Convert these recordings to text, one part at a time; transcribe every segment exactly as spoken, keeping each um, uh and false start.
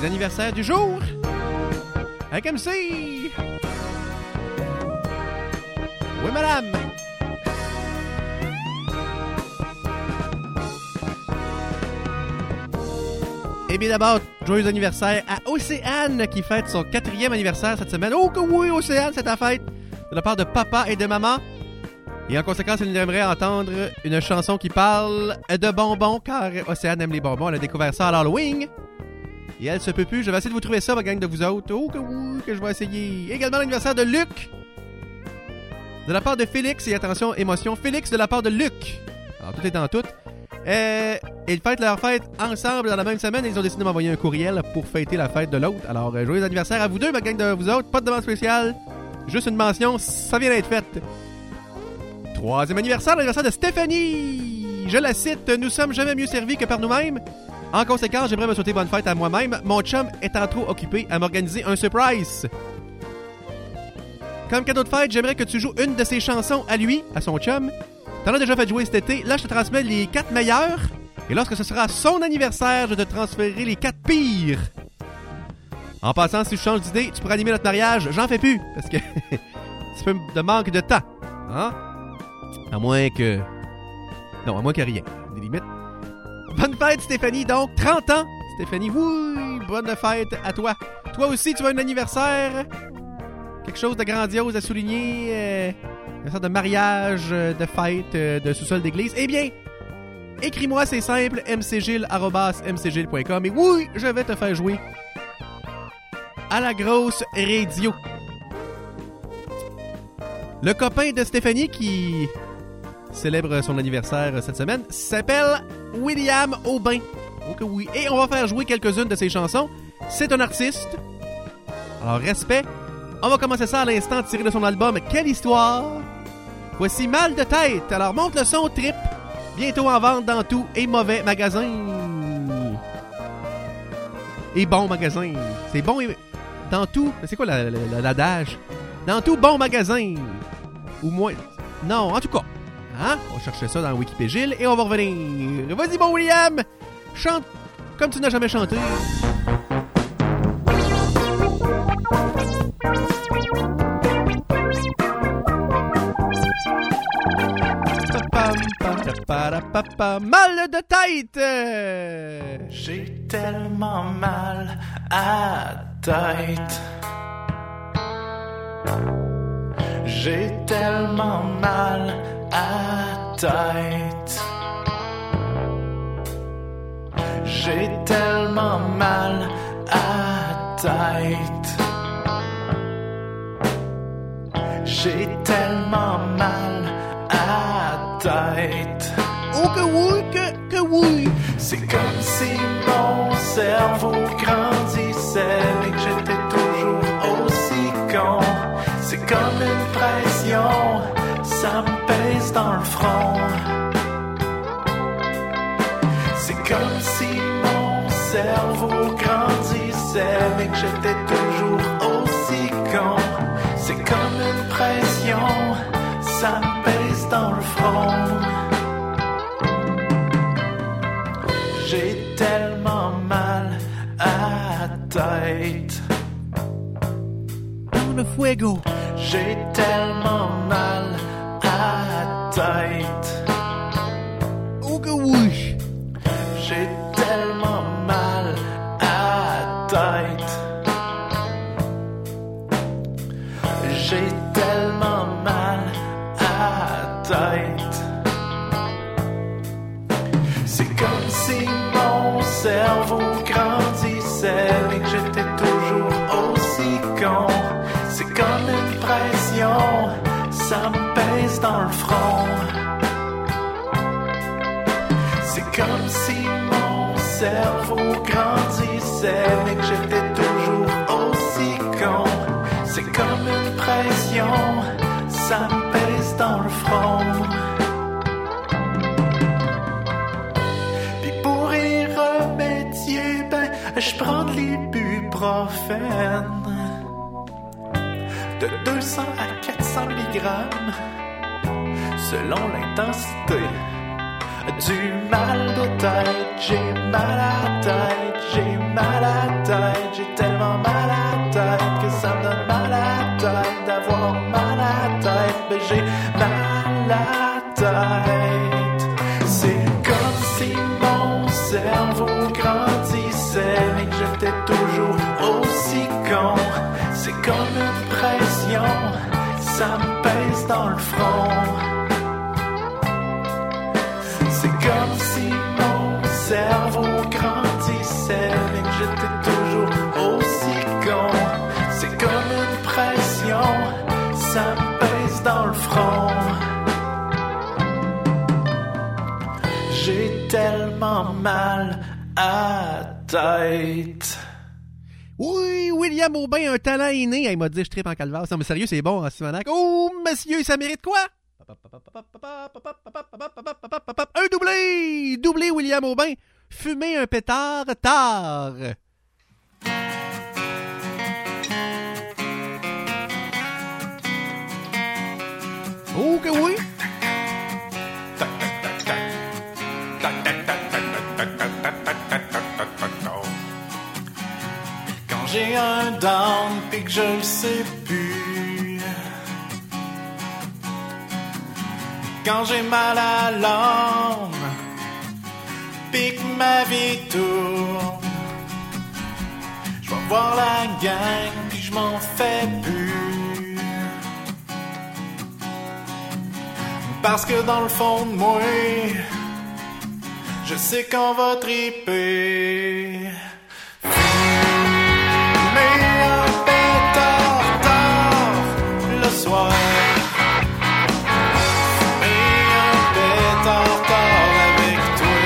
les anniversaires du jour avec M C. Oui, madame. Et bien d'abord, joyeux anniversaire à Océane qui fête son quatrième anniversaire cette semaine. Oh que oui, Océane, c'est ta fête! De la part de papa et de maman. Et en conséquence, elle aimerait entendre une chanson qui parle de bonbons, car Océane aime les bonbons. Elle a découvert ça à l'Halloween. Et elle se peut plus. Je vais essayer de vous trouver ça, ma gang de vous autres. Oh que oui, que je vais essayer. Également l'anniversaire de Luc. De la part de Félix. Et attention, émotion. Félix de la part de Luc. Alors, tout est dans tout. Euh, ils fêtent leur fête ensemble dans la même semaine. Ils ont décidé de m'envoyer un courriel pour fêter la fête de l'autre. Alors, euh, joyeux anniversaire à vous deux, ma gang de vous autres. Pas de demande spéciale. Juste une mention, ça vient d'être fait. Troisième anniversaire, l'anniversaire de Stéphanie. Je la cite, nous sommes jamais mieux servis que par nous-mêmes. En conséquence, j'aimerais me souhaiter bonne fête à moi-même. Mon chum étant trop occupé à m'organiser un surprise. Comme cadeau de fête, j'aimerais que tu joues une de ses chansons à lui, à son chum. T'en as déjà fait jouer cet été. Là, je te transmets les quatre meilleurs. Et lorsque ce sera son anniversaire, je te transférerai les quatre pires. En passant, si je change d'idée, tu pourras animer notre mariage. J'en fais plus, parce que c'est un peu de manque de temps. Hein? À moins que... Non, à moins que rien. Des limites. Bonne fête, Stéphanie. Donc, trente ans. Stéphanie, oui, bonne fête à toi. Toi aussi, tu as un anniversaire. Quelque chose de grandiose à souligner. Euh, une sorte de mariage, de fête, de sous-sol d'église. Eh bien, écris-moi, c'est simple, m c gilles arobase m c gilles point com. Et oui, je vais te faire jouer à la grosse radio. Le copain de Stéphanie qui célèbre son anniversaire cette semaine s'appelle William Aubin. Oh que oui. Et on va faire jouer quelques-unes de ses chansons. C'est un artiste. Alors, respect. On va commencer ça à l'instant tiré de son album Quelle histoire. Voici Mal de tête. Alors, monte le son, trip. Bientôt en vente dans tout et mauvais magasin. Et bon magasin. C'est bon et... Dans tout... C'est quoi la, la, l'adage? Dans tout bon magasin. Ou moins... Non, en tout cas. Hein? On va chercher ça dans Wikipédia et on va revenir. Vas-y, bon William! Chante comme tu n'as jamais chanté. Mal de tête! J'ai tellement mal à tête. J'ai tellement mal à tête. J'ai tellement mal à tête. J'ai tellement mal à tête. Oh que oui, que, que oui. C'est comme si mon cerveau grandissait et que j'étais toujours aussi con. C'est comme une pression, ça me pèse dans le front. C'est comme si mon cerveau grandissait et que j'étais toujours aussi con. C'est comme une pression, ça me pèse dans le front. J'ai tellement mal à tête. Dans le fuego. J'ai tellement mal à tête. Oh que oui. J'ai tellement mal à tête. J'ai tellement mal à tête. C'est comme si mon cerveau grandissait et que j'étais toujours aussi con. C'est comme une pression, ça me pèse dans le front. C'est comme si mon cerveau grandissait et que j'étais toujours aussi con. C'est comme une pression, ça me pèse dans le front. Puis pour y remédier, ben, je prends de l'ibuprofène. De deux cents à quatre cents milligrammes selon l'intensité. Du mal de tête, j'ai mal à la tête, j'ai mal à la tête. toujours aussi con. C'est comme une pression, ça me pèse dans le front. C'est comme si mon cerveau grandissait, mais que j'étais toujours aussi con. C'est comme une pression, ça me pèse dans le front. J'ai tellement mal à tête. Oui, William Aubin, un talent inné. Il m'a dit, je trippe en calvaire. Non, mais sérieux, c'est bon, en Simonac. Oh, monsieur, ça mérite quoi? Un doublé! Doublé, William Aubin. Fumer un pétard tard. Oh, que oui! Quand j'ai un down pis que je le sais plus, quand j'ai mal à l'âme pis que ma vie tourne, je vais voir la gang pis je m'en fais plus. Parce que dans le fond de moi, je sais qu'on va triper. Mais un pétard tard le soir. Mais un pétard tard avec toi.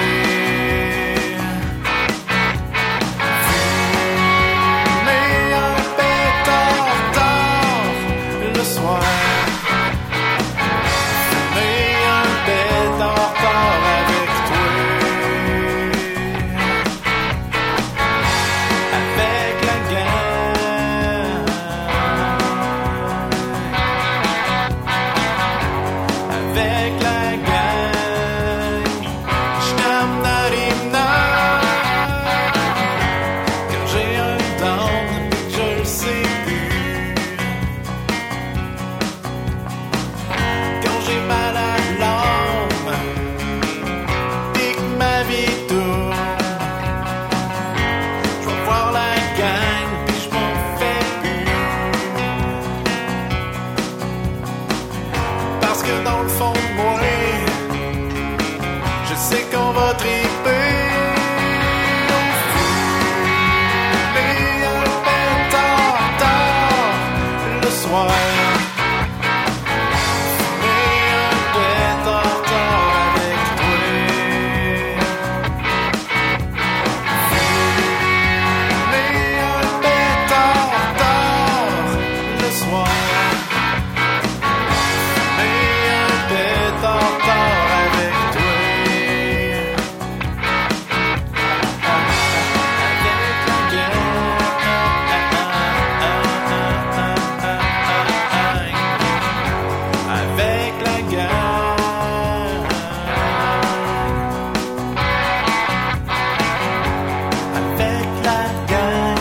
Mais un pétard tard le soir. Mais un pétard tard avec toi. Avec la gang. Avec la gang. J't'aime Narimna. Quand j'ai un down pis que je le sais plus. Quand j'ai mal à l'âme pis que ma vie tourne, je vais voir la gang pis je m'en fais plus. Parce que dans le fond de moi, je sais qu'on va triper. Mais un pétard tard le soir. Mais un pétard tard avec toi. Mais un pétard tard le soir. Mais un pétard tard avec toi. Avec la gang. Avec la gang.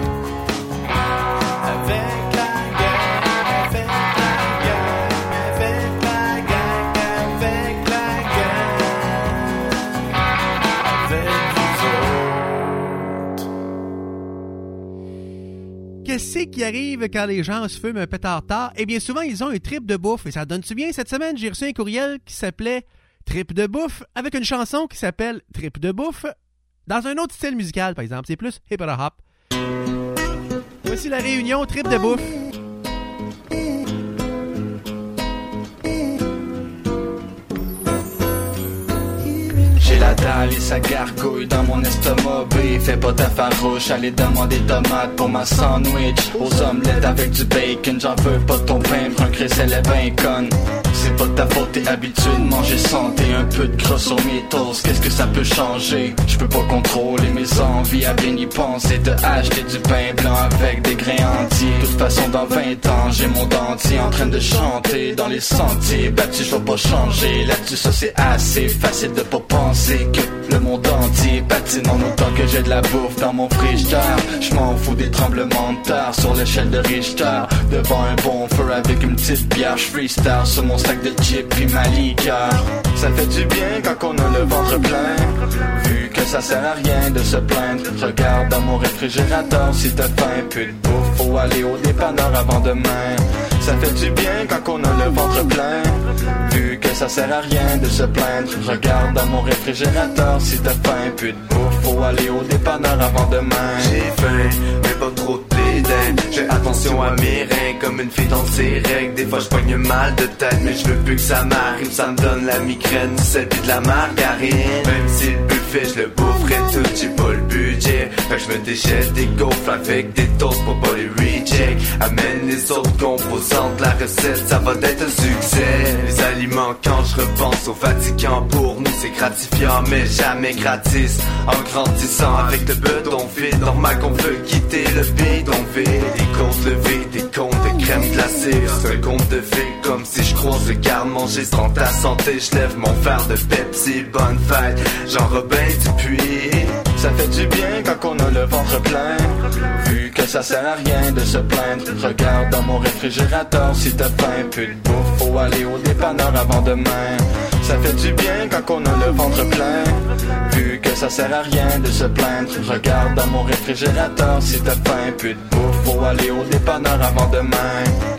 Avec la gang. Avec la gang. Avec la gang. Avec la gang. Avec vous autres. Qu'est-ce qui arrive quand les gens se fument un pétard tard? Eh bien, souvent, ils ont un trip de bouffe. Et ça donne-tu bien? Cette semaine, j'ai reçu un courriel qui s'appelait Trip de bouffe, avec une chanson qui s'appelle Trip de bouffe, dans un autre style musical, par exemple. C'est plus hip-hop. Voici la réunion Trip de bouffe. J'ai la dalle et ça gargouille dans mon estomac. B, fais pas ta farouche, allez demander tomates pour ma sandwich. Aux omelettes avec du bacon, j'en veux pas de ton pain, prends un crécelle et ben conne. C'est pas de ta faute, t'es habitué de manger santé. Un peu de crosse sur mes toasts, qu'est-ce que ça peut changer? Je peux pas contrôler mes envies, à bien y penser. De acheter du pain blanc avec des grains entiers. De toute façon dans vingt ans, j'ai mon dentier en train de chanter dans les sentiers. Battu, je vais pas changer, là-dessus ça c'est assez facile de pas penser que le monde entier patine en autant que j'ai de la bouffe dans mon frigidaire. Je m'en fous des tremblements de terre sur l'échelle de Richter. Devant un bon feu avec une petite bière, je freestyle sur mon sac de chips pis ma liqueur. Ça fait du bien quand on a le ventre plein, vu que ça sert à rien de se plaindre. Regarde dans mon réfrigérateur, si t'as faim, plus de bouffe, faut aller au dépanneur avant demain. Ça fait du bien quand on a le ventre plein, vu que ça sert à rien de se plaindre. Regarde dans mon réfrigérateur, si t'as faim, plus de bouffe, faut aller au dépanneur avant demain. J'ai faim, mais pas trop de dédain. J'ai attention à mes reins, comme une fille dans ses règles. Des fois je pogne mal de tête, mais je veux plus que ça m'arrive. Ça me donne la migraine, du sel pis de la margarine. Même si le buffet je le boufferai tout, j'ai pas le budget. Fait que je me déchette des gaufres avec des toasts pour pas les reject. Amène les autres composantes, la recette ça va être un succès. Les aliments quand je repense aux fatigants, pour nous c'est gratifiant mais jamais gratis. En grandissant avec le bedon vide, normal qu'on veut quitter le bidonville. Des comptes levés, des comptes de crème glacée. C'est un compte de fée comme si je croise le garde-manger. Sans ta santé, je lève mon verre de Pepsi. Bonne fête, Jean-Robin Dupuis. Ça fait du bien quand on a le ventre plein, vu que ça sert à rien de se plaindre. Regarde dans mon réfrigérateur, si t'as faim, plus de bouffe, faut aller au dépanneur avant demain. Ça fait du bien quand on a le ventre plein, vu que ça sert à rien de se plaindre. Regarde dans mon réfrigérateur, si t'as faim, plus de bouffe, faut aller au dépanneur avant demain.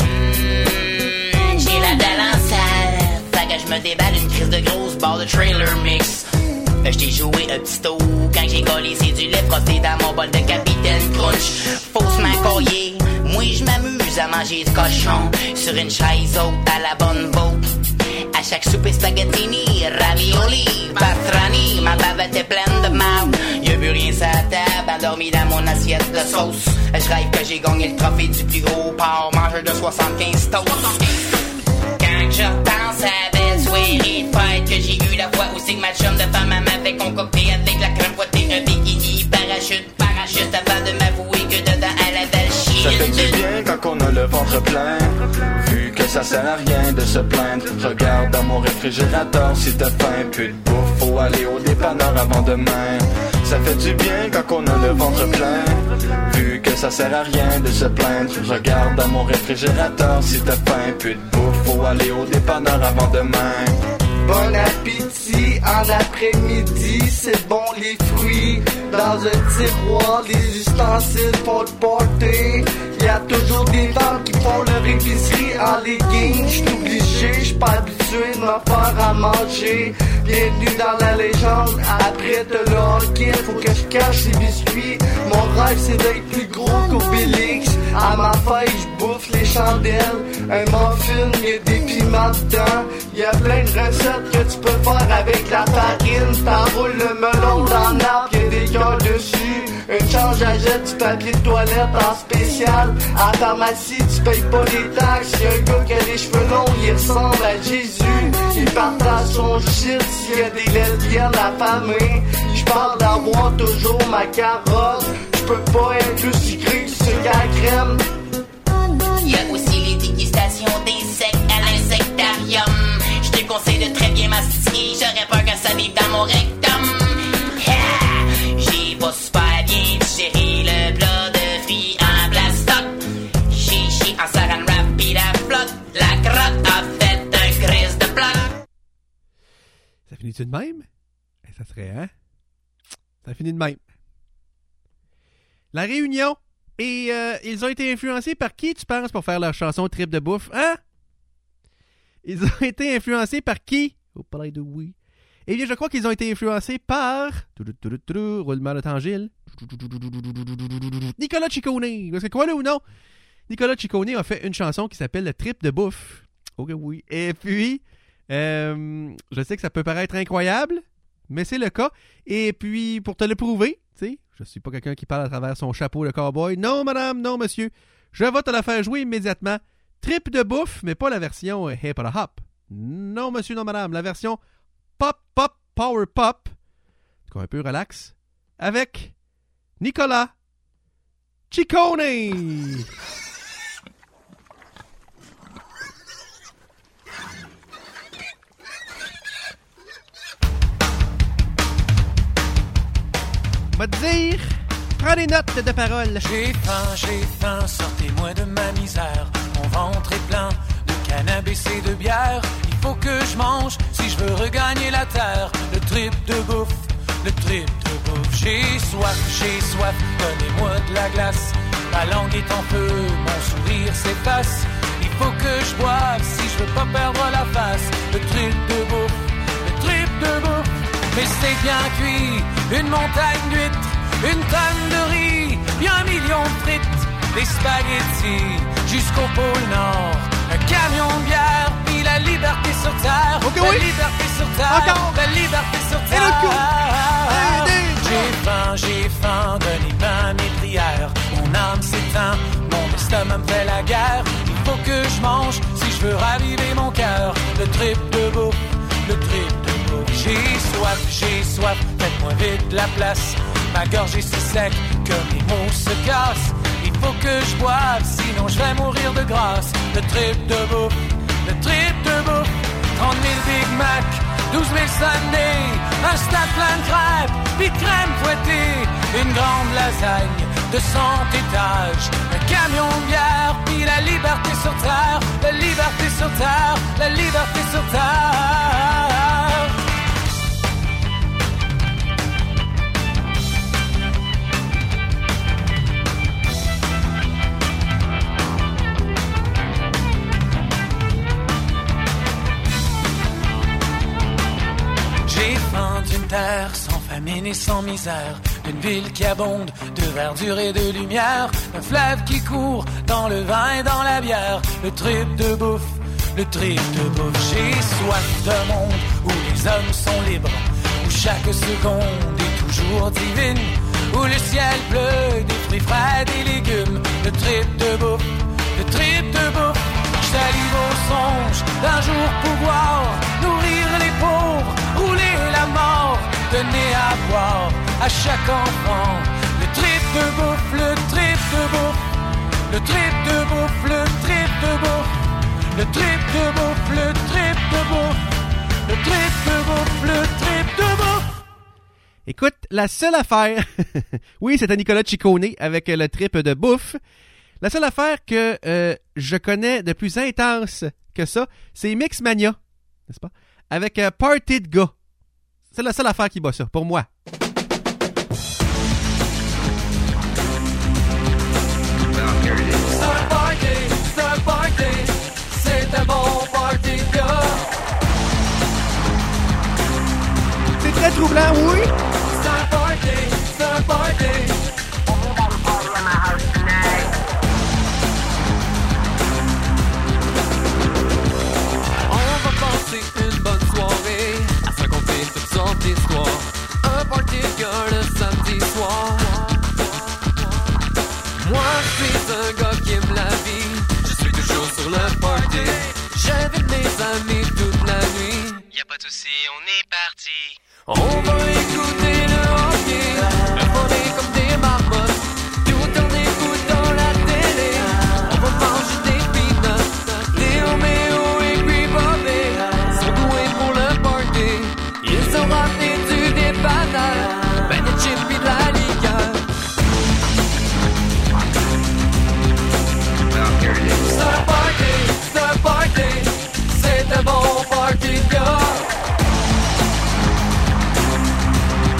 Mmh, j'ai la dalle en salle, fait que je me déballe une crise de grosse barre de trailer mix. Je t'ai joué un petit tour quand j'ai collé, c'est du lait frotté dans mon bol de Capitaine Crunch. Faussement coillé, moi je m'amuse à manger du cochon sur une chaise haute à la bonne botte. À chaque souper spaghettini, ravioli, pastrani, ma bavette est pleine de marde. Y'a plus rien sur la table, endormi dans mon assiette de sauce. Je rêve que j'ai gagné le trophée du plus gros porc, mangeur de soixante-quinze toasts. Quand je repense à belle soirée de fête que j'ai eu la fois où c'est que ma chum de femme m'avait concocté avec la crème fouettée, un bikini, parachute, parachute avant de m'avouer que dedans elle avait le chien. Ça fait du bien quand on a le ventre plein, vu que ça sert à rien de se plaindre. Regarde dans mon réfrigérateur, si t'as faim, plus de bouffe, faut aller au dépanneur avant demain. Ça fait du bien quand on a le ventre plein, vu que ça sert à rien de se plaindre. Regarde dans mon réfrigérateur, si t'as faim, plus de bouffe, faut aller au dépanneur avant demain. Bon appétit en après-midi, c'est bon les fruits dans un tiroir, les ustensiles pour le porter. Y'a toujours des femmes qui font leur épicerie en leggings. J'suis obligé, j'suis pas habitué de me faire à manger. Bienvenue dans la légende, après de le hockey, faut que je cache les biscuits. Mon rêve c'est d'être plus gros qu'Obélix. À ma fête, j'bouffe les chandelles. Un muffin, y'a des piments dedans. Y'a plein de recettes que tu peux faire avec la farine. T'enroules le melon dans l'arbre, y'a des cœurs dessus. Une change à jet du papier de toilette en spécial. À la pharmacie, tu payes pas les taxes. Y'a un gars qui a les cheveux longs, il ressemble à Jésus. Il partage son shit s'il y a des lesbiennes affamées. J'parle d'avoir toujours ma carotte. J'peux pas être plus sucré que sucre à la crème. Y'a aussi les dégustations d'insectes à l'insectarium. Je te conseille de très bien mastiquer, j'aurais peur que ça vive dans mon rectum. Yeah! J'ai pas super bien digéré le plat de fruits en plastoc. J'ai chié en saran wrap pis la flotte. La crotte a fait un crise de plat. Ça finit-tu de même? Eh, ça serait, hein? Ça finit de même. La Réunion. Et euh, ils ont été influencés par qui, tu penses, pour faire leur chanson Trip de bouffe? Hein? Ils ont été influencés par qui? Au palais de oui. Eh bien, je crois qu'ils ont été influencés par... Roulement de Tangile. Nicolas Ciccone. Parce que quoi, là, ou non? Nicolas Ciccone a fait une chanson qui s'appelle Le Trip de bouffe. Ok, oui. Et puis, euh, je sais que ça peut paraître incroyable, mais c'est le cas. Et puis, pour te le prouver, tu sais, je suis pas quelqu'un qui parle à travers son chapeau de cowboy. Non, madame, non, monsieur. Je vais te la faire jouer immédiatement. Trip de bouffe, mais pas la version hip hop hop. Non, monsieur, non, madame. La version pop, pop, power pop. Un peu relax. Avec Nicolas Ciccone. Va te dire, prends des notes de paroles. J'ai faim, j'ai faim, sortez-moi de ma misère. Mon ventre est plein de cannabis et de bière. Il faut que je mange si je veux regagner la terre. Le trip de bouffe, le trip de J'ai soif, j'ai soif, donnez-moi de la glace. Ma langue est en feu, mon sourire s'efface. Il faut que je boive si je veux pas perdre la face. Le trip de bouffe, le trip de bouffe. Mais c'est bien cuit, une montagne d'huîtres, une tonne de riz, puis un million de frites. Des spaghettis jusqu'au pôle Nord. Un camion de bière, puis la liberté sur terre. Okay, la oui. liberté sur terre. Encore. La liberté sur Et le coup. terre. Hey, J'ai faim, j'ai faim, donnez-moi mes prières. Mon âme s'éteint, mon estomac me fait la guerre. Il faut que je mange si je veux raviver mon cœur. Le trip de bouffe, le trip de bouffe. J'ai soif, j'ai soif, faites-moi vite de la place. Ma gorge est si sec que mes mots se cassent. Il faut que je boive, sinon je vais mourir de grâce. Le trip de bouffe, le trip de bouffe. Trente mille Big Mac, douze mille Sunday, un stade plein de crêpes, puis de crème fouettée, une grande lasagne de cent étages, un camion de bière, puis la liberté sur terre, la liberté sur terre, la liberté sur terre. J'ai faim d'une terre sans famine et sans misère, d'une ville qui abonde de verdure et de lumière, d'un fleuve qui court dans le vin et dans la bière. Le trip de bouffe, le trip de bouffe. J'ai soif d'un monde où les hommes sont libres, où chaque seconde est toujours divine, où le ciel pleut des fruits frais, des légumes. Le trip de bouffe, le trip de bouffe. J'salive au songe d'un jour pouvoir nourrir les pauvres, rouler la mort, donner à boire à chaque enfant. Le trip de bouffe, le trip de bouffe, le trip de bouffe, le trip de bouffe, le trip de bouffe, le trip de bouffe, le trip de bouffe, le trip de bouffe. Écoute, la seule affaire... oui, c'était Nicolas Ciccone avec le trip de bouffe. La seule affaire que euh, je connais de plus intense que ça, c'est Mixmania, n'est-ce pas? Avec euh, Party de gars. C'est la seule affaire qui bat ça, pour moi. C'est un party, c'est un party, c'est un bon party de gars. C'est très troublant, oui. C'est un party, c'est un party. On va passer une bonne soirée à se raconter toutes sortes d'histoires. Un party de gars le samedi soir. Moi je suis un gars qui aime la vie, je suis toujours sur le party. J'invite mes amis toute la nuit. Y'a pas de souci, on est parti. On va écouter le hockey, le fun est comme des marmottes, tout en écoutant la télé. On va manger des peanuts, des Romeo et Green Bobby sont doués pour le party. Ils ont ramené du dépanneur, ben des chips pis de la liqueur. C'est un party, c'est un party, c'est un bon party de gars.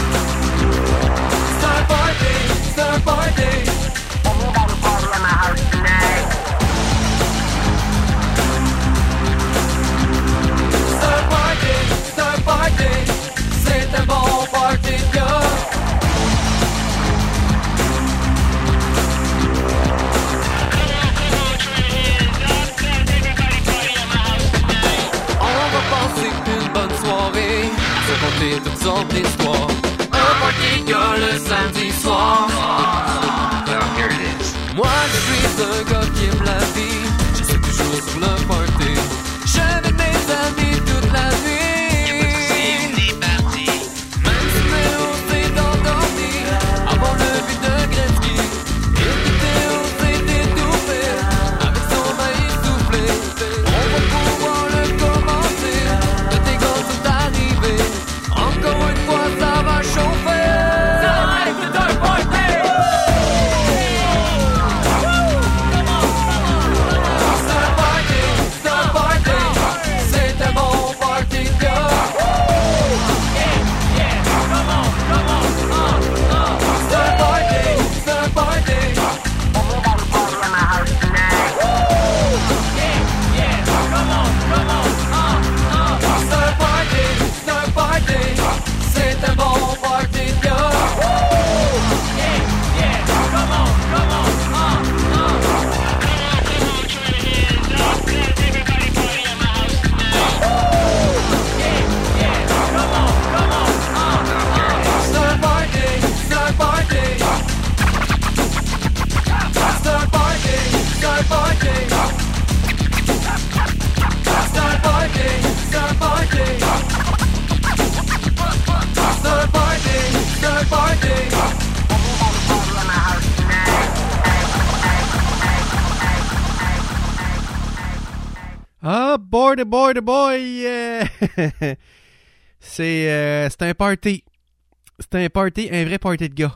Ah, boy, the boy, the boy! euh, c'est, euh, c'est un party. C'est un party, un vrai party de gars.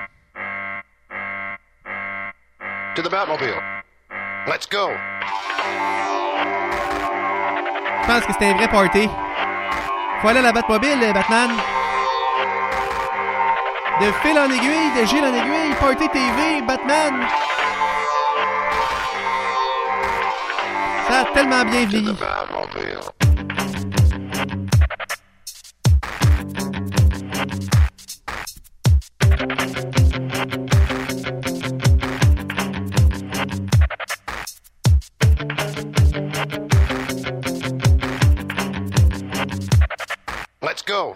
To the Batmobile. Let's go. Je pense que c'était un vrai party. Faut aller à la Batmobile, Batman. De fil en aiguille, de Gilles en aiguille, Party T V, Batman. Ça a tellement bien vieilli. Let's go.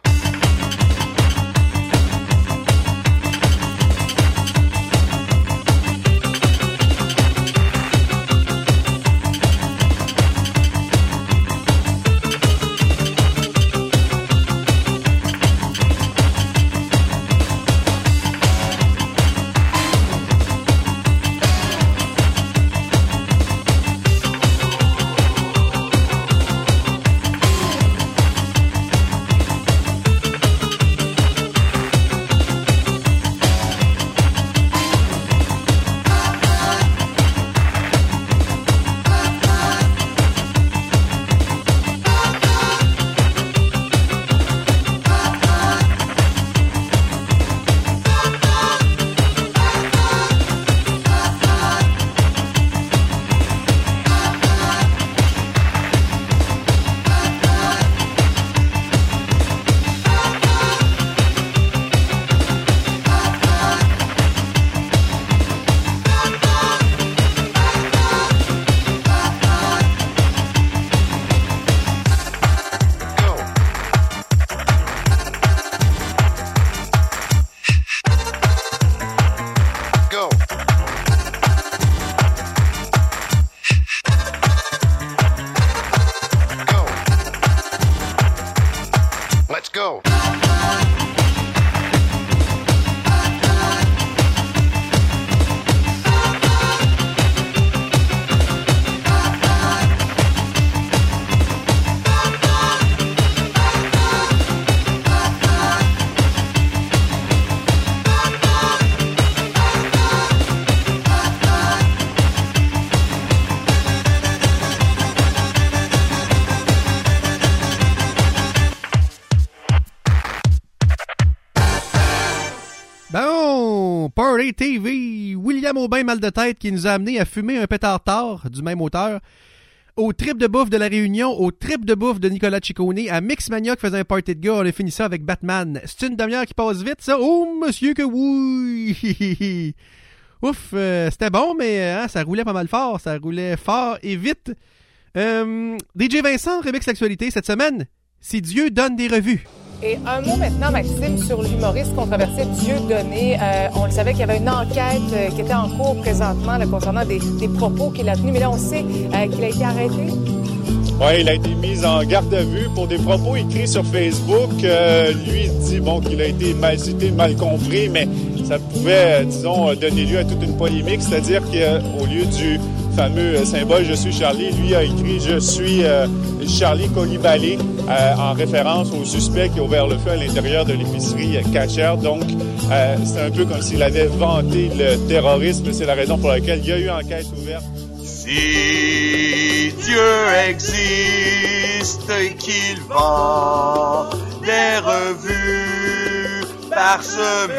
T V, William Aubin mal de tête qui nous a amené à fumer un pétard tard du même auteur, au trip de bouffe de la Réunion, au trip de bouffe de Nicolas Ciccone, à Mixmania qui faisait un party de gars, on a fini ça avec Batman. C'est une demi-heure qui passe vite ça, oh monsieur que oui! Ouf, euh, c'était bon mais hein, ça roulait pas mal fort, ça roulait fort et vite. Euh, D J Vincent, remix l'actualité cette semaine, si Dieu donne des revues. Et un mot maintenant, Maxime, sur l'humoriste controversé Dieudonné. Euh, on le savait qu'il y avait une enquête euh, qui était en cours présentement là, concernant des, des propos qu'il a tenus, mais là, on sait euh, qu'il a été arrêté. Oui, il a été mis en garde à vue pour des propos écrits sur Facebook. Euh, lui, il dit bon, qu'il a été mal cité, mal compris, mais ça pouvait, disons, donner lieu à toute une polémique, c'est-à-dire qu'au lieu du fameux symbole « Je suis Charlie », lui a écrit « Je suis euh, Charlie Coulibaly euh, » en référence au suspect qui a ouvert le feu à l'intérieur de l'épicerie Catcher. Donc, euh, c'est un peu comme s'il avait vanté le terrorisme. C'est la raison pour laquelle il y a eu enquête ouverte. Si Dieu existe et qu'il vend des revues parsemées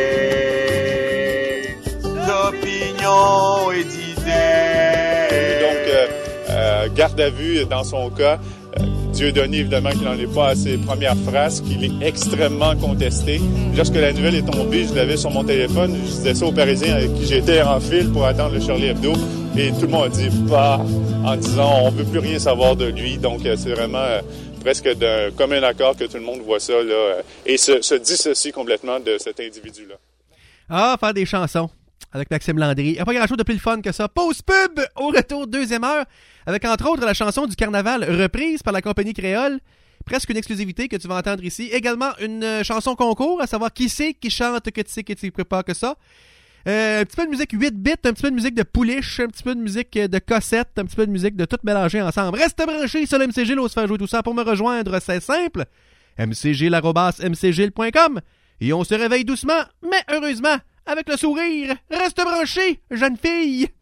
d'opinions et d'idées. Donc, euh, euh, garde à vue dans son cas. Euh, Dieudonné, évidemment, qu'il n'en est pas à ses premières phrases, qu'il est extrêmement contesté. Lorsque la nouvelle est tombée, je l'avais sur mon téléphone, je disais ça aux Parisiens avec qui j'étais en file pour attendre le Charlie Hebdo. Et tout le monde a dit « bah » en disant « on veut plus rien savoir de lui ». Donc, euh, c'est vraiment euh, presque d'un commun accord que tout le monde voit ça là, euh, et se, se dissocie complètement de cet individu-là. Ah, faire des chansons avec Maxime Landry. Il n'y a pas grand-chose de plus le fun que ça. Pause pub au retour, deuxième heure, avec entre autres la chanson du Carnaval reprise par la compagnie créole. Presque une exclusivité que tu vas entendre ici. Également une euh, chanson concours, à savoir qui c'est qui chante que tu sais que tu ne peux pas que ça. Euh, un petit peu de musique huit bits, un petit peu de musique de pouliche, un petit peu de musique de cassette, un petit peu de musique de tout mélangé ensemble. Reste branché sur le M C G, on se faire jouer tout ça. Pour me rejoindre, c'est simple. m c g arobase m c g point com. Et on se réveille doucement, mais heureusement, avec le sourire. Reste branché, jeune fille.